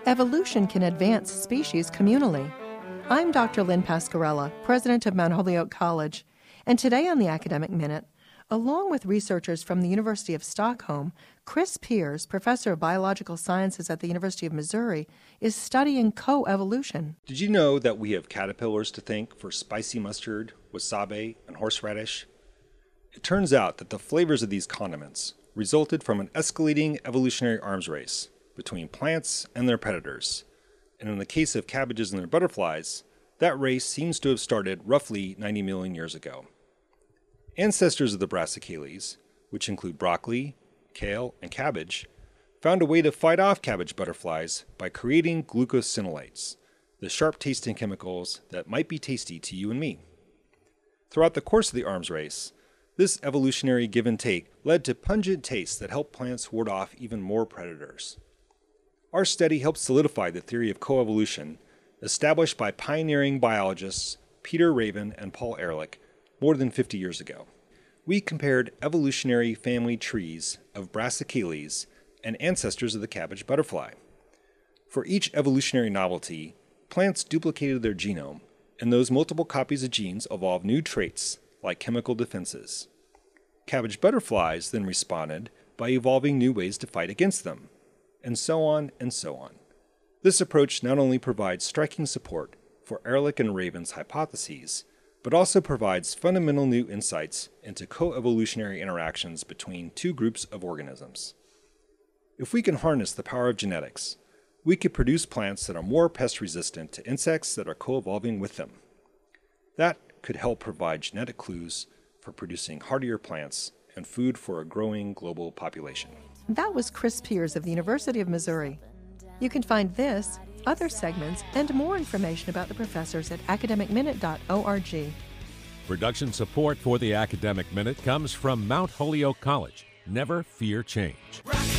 Evolution can advance species communally. I'm Dr. Lynn Pasquarella, president of Mount Holyoke College, and today on the Academic Minute, along with researchers from the University of Stockholm, Chris Peers, professor of biological sciences at the University of Missouri, is studying coevolution. Did you know that we have caterpillars to thank for spicy mustard, wasabi, and horseradish? It turns out that the flavors of these condiments resulted from an escalating evolutionary arms race between plants and their predators. And in the case of cabbages and their butterflies, that race seems to have started roughly 90 million years ago. Ancestors of the Brassicales, which include broccoli, kale, and cabbage, found a way to fight off cabbage butterflies by creating glucosinolates, the sharp-tasting chemicals that might be tasty to you and me. Throughout the course of the arms race, this evolutionary give and take led to pungent tastes that help plants ward off even more predators. Our study helped solidify the theory of coevolution established by pioneering biologists Peter Raven and Paul Ehrlich more than 50 years ago. We compared evolutionary family trees of Brassicales and ancestors of the cabbage butterfly. For each evolutionary novelty, plants duplicated their genome, and those multiple copies of genes evolved new traits like chemical defenses. Cabbage butterflies then responded by evolving new ways to fight against them, and so on and so on. This approach not only provides striking support for Ehrlich and Raven's hypotheses, but also provides fundamental new insights into coevolutionary interactions between two groups of organisms. If we can harness the power of genetics, we could produce plants that are more pest-resistant to insects that are co-evolving with them. That could help provide genetic clues for producing hardier plants and food for a growing global population. That was Chris Peers of the University of Missouri. You can find this, other segments, and more information about the professors at academicminute.org. Production support for the Academic Minute comes from Mount Holyoke College. Never fear change.